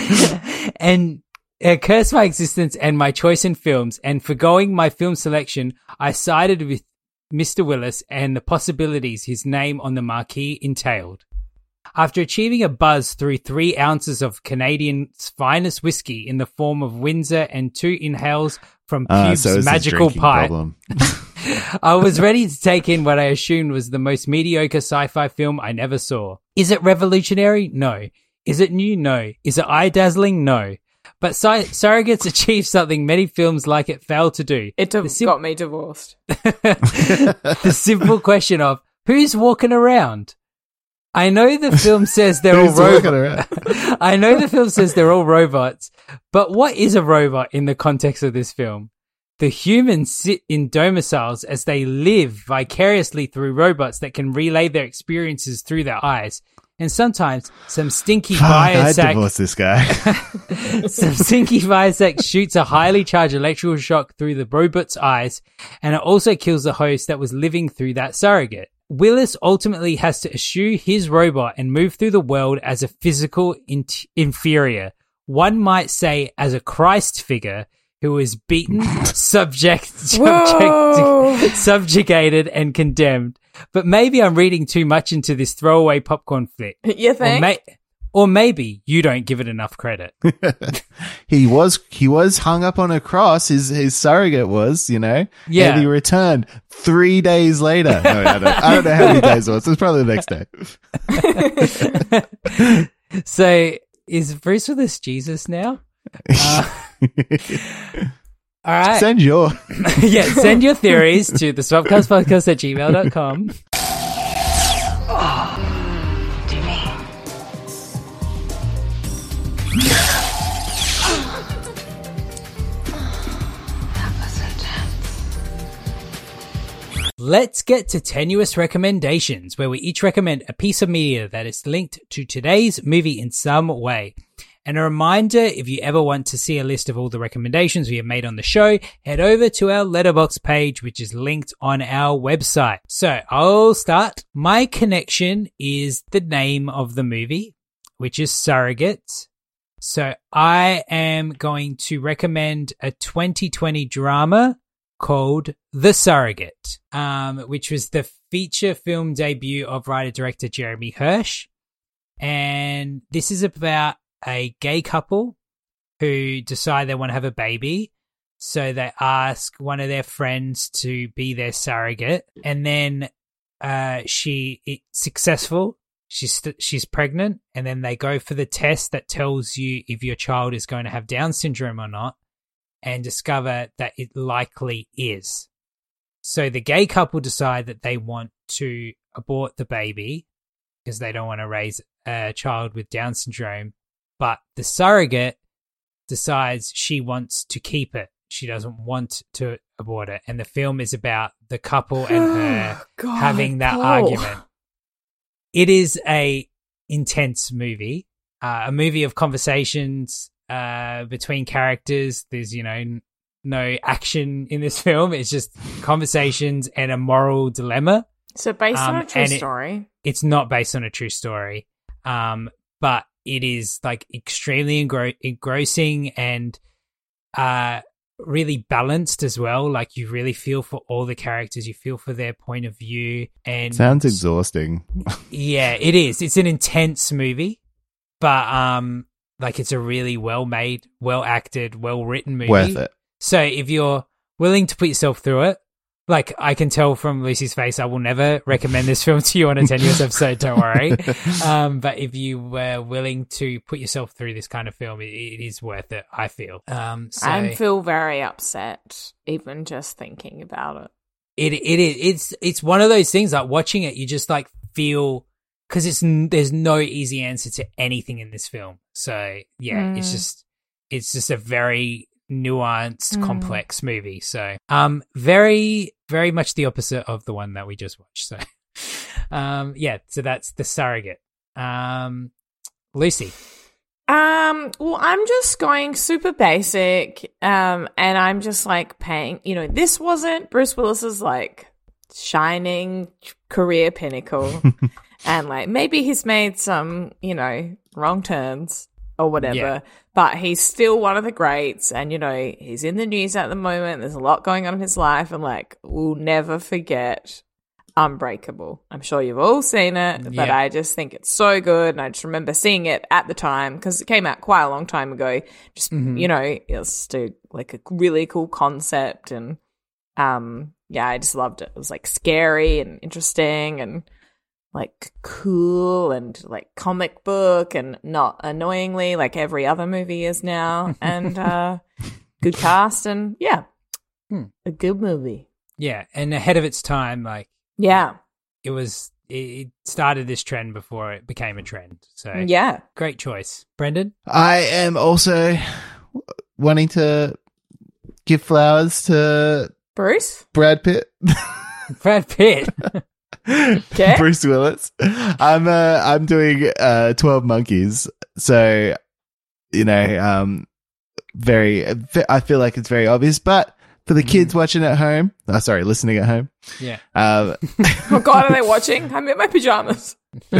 and uh, cursed my existence and my choice in films, and forgoing my film selection, I sided with Mister Willis and the possibilities his name on the marquee entailed. After achieving a buzz through three ounces of Canadian's finest whiskey in the form of Windsor and two inhales from Uh, Pube's so it's his magical drinking pipe, problem. I was ready to take in what I assumed was the most mediocre sci-fi film I never saw. Is it revolutionary? No. Is it new? No. Is it eye-dazzling? No. But Sur- Surrogates achieved something many films like it failed to do. It The sim- got me divorced. the simple question of, who's walking around? I know the film says they're all Who's walking robots. I know the film says they're all robots, but what is a robot in the context of this film? The humans sit in domiciles as they live vicariously through robots that can relay their experiences through their eyes. And sometimes some stinky Fuck, I'd biosec, divorce this guy. some stinky biosec shoots a highly charged electrical shock through the robot's eyes, and it also kills the host that was living through that surrogate. Willis ultimately has to eschew his robot and move through the world as a physical in- inferior. One might say as a Christ figure who is beaten, subject, subject, subjugated, and condemned. But maybe I'm reading too much into this throwaway popcorn flick. You think? Or, may- or maybe you don't give it enough credit. he was he was hung up on a cross. His his surrogate was, you know. Yeah. And he returned three days later. No, I don't, I don't know how many days it was. It was probably the next day. So is Bruce Willis Jesus now? Uh, all right. Send your yeah, send your theories to the swapcast podcast at gmail dot com. Let's get to tenuous recommendations, where we each recommend a piece of media that is linked to today's movie in some way. And a reminder, if you ever want to see a list of all the recommendations we have made on the show, head over to our Letterboxd page, which is linked on our website. So I'll start. My connection is the name of the movie, which is Surrogates. So I am going to recommend a twenty twenty drama called The Surrogate, um, which was the feature film debut of writer-director Jeremy Hirsch. And this is about a gay couple who decide they want to have a baby. So they ask one of their friends to be their surrogate. And then uh, she it's successful. She's she's pregnant. And then they go for the test that tells you if your child is going to have Down syndrome or not, and discover that it likely is. So the gay couple decide that they want to abort the baby because they don't want to raise a child with Down syndrome. But the surrogate decides she wants to keep it. She doesn't want to abort it. And the film is about the couple and her God, having that Paul. argument. It is a intense movie, uh, a movie of conversations uh, between characters. There's, you know, n- no action in this film. It's just conversations and a moral dilemma. So based on Um, a true and it- story. It's not based on a true story, um, but it is like extremely engro- engrossing and uh, really balanced as well. Like you really feel for all the characters, you feel for their point of view, and sounds exhausting. yeah, it is. It's an intense movie. but um, like it's a really well made, well acted, well written movie. Worth it. So if you're willing to put yourself through it, like I can tell from Lucy's face, I will never recommend this film to you on a tenuous episode. Don't worry. Um, but if you were willing to put yourself through this kind of film, it, it is worth it. I feel. Um, so I feel very upset even just thinking about it. It it is it's it's one of those things like watching it, you just like feel because it's there's no easy answer to anything in this film. So yeah, mm. it's just it's just a very nuanced, mm. complex movie. So um, very very much the opposite of the one that we just watched. So um, yeah, so that's The Surrogate. Um, Lucy. Um, well, I'm just going super basic, um, and I'm just like paying, you know, this wasn't Bruce Willis's like shining career pinnacle, and like maybe he's made some, you know, wrong turns or whatever, yeah. but he's still one of the greats, and you know, he's in the news at the moment. There's a lot going on in his life, and like we'll never forget Unbreakable. I'm sure you've all seen it, but yeah. I just think it's so good, and I just remember seeing it at the time because it came out quite a long time ago. Just mm-hmm. you know, it was just a, like a really cool concept, and um, yeah, I just loved it. It was like scary and interesting, and like cool, and like comic book, and not annoyingly like every other movie is now, and uh, good cast, and yeah, hmm. a good movie. Yeah, and ahead of its time, like. Yeah. It was, it started this trend before it became a trend. So, yeah. Great choice. Brendan? I am also wanting to give flowers to Bruce? Brad Pitt. Brad Pitt? Okay. Bruce Willis. I'm, uh, I'm doing, uh, twelve Monkeys. So, you know, um, very, I feel like it's very obvious, but for the kids watching at home, oh, sorry, listening at home. Yeah. Um, oh, God, are they watching? I'm in my pajamas.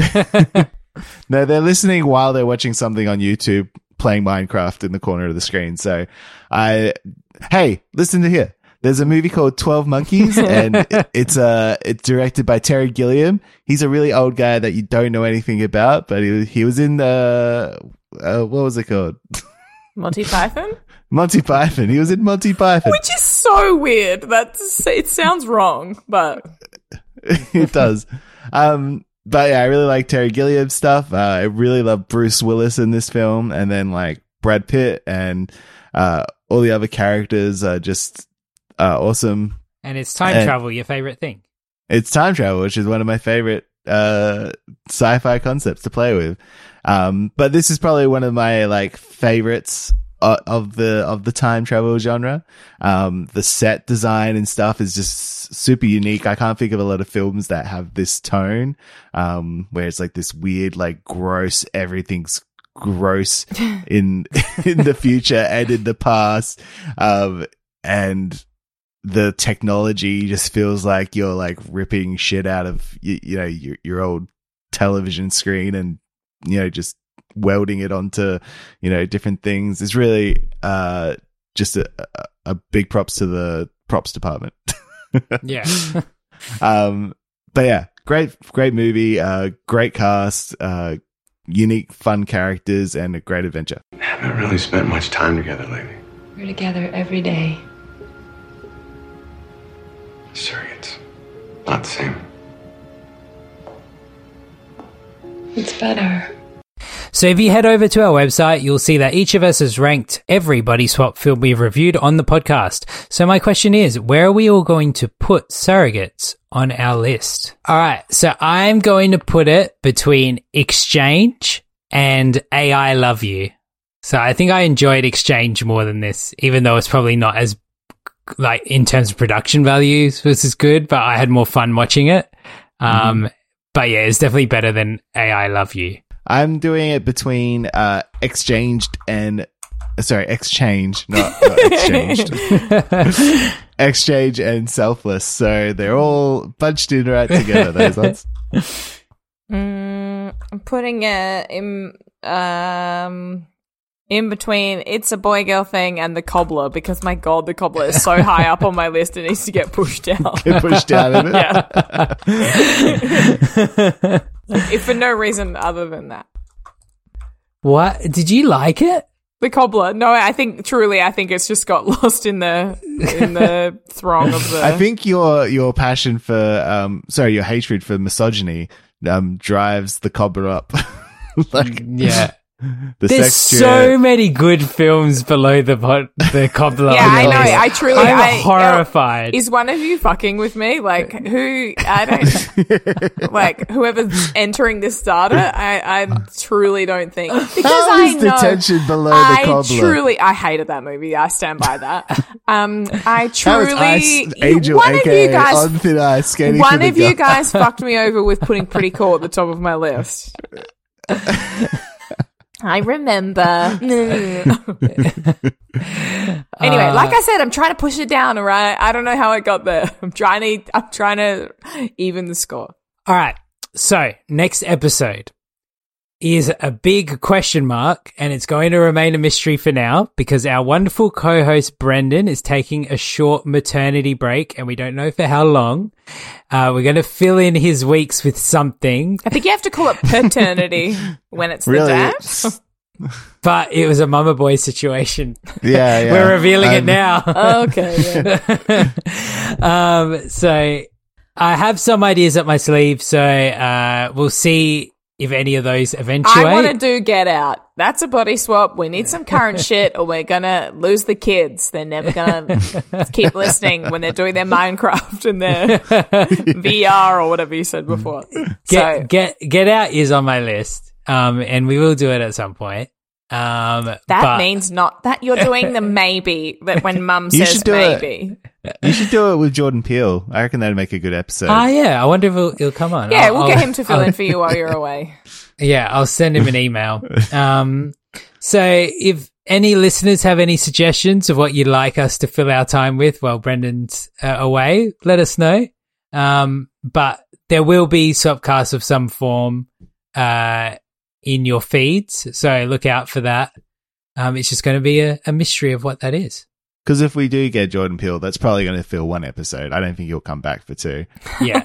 No, they're listening while they're watching something on YouTube, playing Minecraft in the corner of the screen. So, I, hey, listen to here. There's a movie called twelve Monkeys, and it, it's uh, it's directed by Terry Gilliam. He's a really old guy that you don't know anything about, but he, he was in, uh, uh, what was it called? Monty Python? Monty Python. He was in Monty Python. Which is so weird. That's it sounds wrong, but it does. Um, but yeah, I really like Terry Gilliam's stuff. Uh, I really love Bruce Willis in this film, and then like Brad Pitt and uh, all the other characters are just uh, awesome. And it's time and travel, your favorite thing. It's time travel, which is one of my favorite uh, sci-fi concepts to play with. Um, but this is probably one of my like favorites uh, of the of the time travel genre. Um, the set design and stuff is just super unique. I can't think of a lot of films that have this tone, um, where it's like this weird, like gross, everything's gross in in the future and in the past, um, and the technology just feels like you're like ripping shit out of you, you know your your old television screen and you know just welding it onto you know different things. It's really uh just a, a, a big props to the props department. Yeah. um but yeah, great great movie, uh great cast, uh unique fun characters, and a great adventure. Haven't really spent much time together lately. We're together every day. Surrogates. Not the same. It's better. So if you head over to our website, you'll see that each of us has ranked every Buddy Swap film we've reviewed on the podcast. So my question is, where are we all going to put Surrogates on our list? All right, so I'm going to put it between Exchange and A I Love You. So I think I enjoyed Exchange more than this, even though it's probably not as, like, in terms of production values, this is good, but I had more fun watching it. Um, mm-hmm. But yeah, it's definitely better than A I Love You. I'm doing it between uh, Exchanged and sorry, Exchange, not, not Exchanged. Exchange and Selfless. So they're all bunched in right together. Those ones. Mm, I'm putting it in um in between It's a Boy Girl Thing and The Cobbler, because my God, The Cobbler is so high up on my list it needs to get pushed down. Get pushed down, isn't it? Yeah. If for no reason other than that. What? Did you like it? The Cobbler. No, I think truly, I think it's just got lost in the in the throng of the. I think your your passion for um sorry your hatred for misogyny um drives the Cobbler up. Like yeah. The There's sex so jet. many good films below the pot, the Cobbler. Yeah, on I the know. list. I truly. I'm I, horrified. Is one of you fucking with me? Like who? I don't. Like whoever's entering this data, I, I truly don't think because How I is know. the tension below I the Cobbler? truly. I hated that movie. I stand by that. Um, I How is truly. Ice Angel, one of aka you guys. on thin ice, skating One for of the you guy. guys fucked me over with putting Pretty Cool at the top of my list. I remember. Anyway, Uh, like I said, I'm trying to push it down, all right? I don't know how it got there. I'm trying to I'm trying to even the score. All right. So, next episode is a big question mark, and it's going to remain a mystery for now because our wonderful co-host Brendan is taking a short maternity break, and we don't know for how long. Uh, we're going to fill in his weeks with something. I think you have to call it paternity when it's Really? the dad. But it was a mama boy situation. Yeah, yeah. We're revealing it Um, now. Okay. Yeah. um, so I have some ideas up my sleeve. So uh, we'll see if any of those eventuate. I want to do Get Out. That's a body swap. We need some current shit or we're going to lose the kids. They're never going to keep listening when they're doing their Minecraft and their V R or whatever you said before. Get, so, get Get Out is on my list, um, and we will do it at some point. Um, that but- means not that you're doing the maybe that when mum You says should do it. maybe. You should do it with Jordan Peele. I reckon that'd make a good episode. Ah, yeah. I wonder if he'll, he'll come on. Yeah, I'll- we'll I'll- get him to fill I'll- in for you while you're away. Yeah, I'll send him an email. Um, so if any listeners have any suggestions of what you'd like us to fill our time with while Brendan's uh, away, let us know. Um, but there will be Swapcasts of some form uh, in your feeds, so look out for that. Um, it's just going to be a, a mystery of what that is. Because if we do get Jordan Peele, that's probably going to fill one episode. I don't think he'll come back for two. Yeah.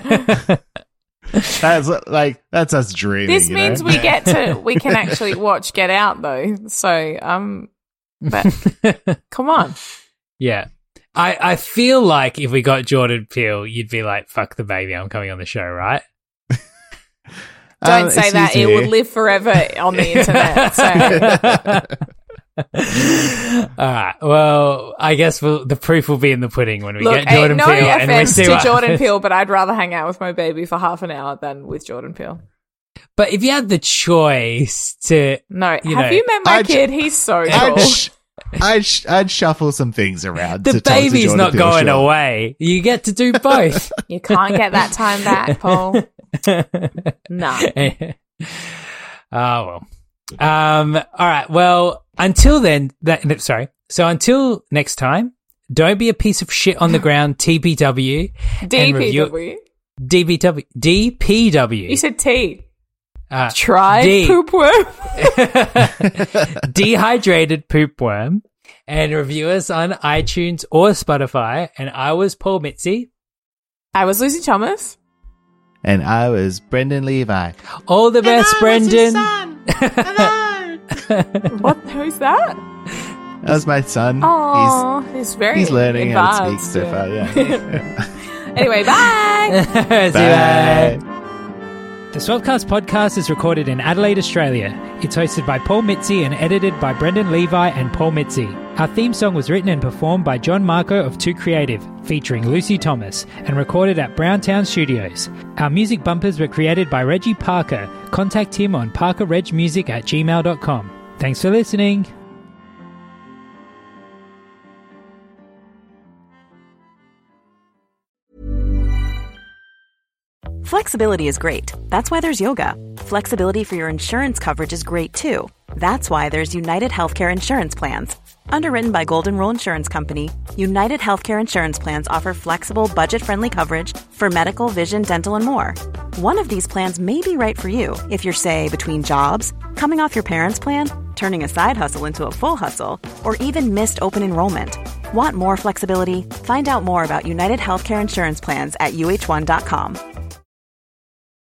That's like that's us dreaming. This you means know? we get to we can actually watch Get Out though. So um, but come on. Yeah. I, I feel like if we got Jordan Peele, you'd be like, fuck the baby, I'm coming on the show, right? Don't Um, say that. excuse It me. would live forever on the internet. So All right. Well, I guess we'll, the proof will be in the pudding when we look, get Jordan eh, no Peele and we offense see to what Jordan happens. Peele, but I'd rather hang out with my baby for half an hour than with Jordan Peele. But if you had the choice to, No, You have know, you met my I'd- kid? He's so cool. I'd, sh- I'd, sh- I'd shuffle some things around. the to talk to baby's Jordan not Peele, going sure. away. You get to do both. You can't get that time back, Paul. No. Oh well. Um. All right. Well, until then, that no, sorry. So until next time, don't be a piece of shit on the ground. T P W. and D P review- W. D B W. D P W. You said T. Uh, Try D. poop worm. Dehydrated poop worm, and review us on iTunes or Spotify. And I was Paul Mitzi. I was Lucy Thomas. And I was Brendan Levi. All the best, Brendan. What? Who's that? That was my son. Oh, he's, he's very he's learning how to advanced, speak so yeah. far. Yeah. Anyway, bye. See you, Bye. The Swapcast podcast is recorded in Adelaide, Australia. It's hosted by Paul Mitzi and edited by Brendan Levi and Paul Mitzi. Our theme song was written and performed by John Marco of Too Creative, featuring Lucy Thomas, and recorded at Browntown Studios. Our music bumpers were created by Reggie Parker. Contact him on parkerregmusic at gmail dot com. Thanks for listening. Flexibility is great. That's why there's yoga. Flexibility for your insurance coverage is great too. That's why there's United Healthcare Insurance Plans. Underwritten by Golden Rule Insurance Company, United Healthcare Insurance Plans offer flexible, budget-friendly coverage for medical, vision, dental, and more. One of these plans may be right for you if you're, say, between jobs, coming off your parents' plan, turning a side hustle into a full hustle, or even missed open enrollment. Want more flexibility? Find out more about United Healthcare Insurance Plans at U H one dot com.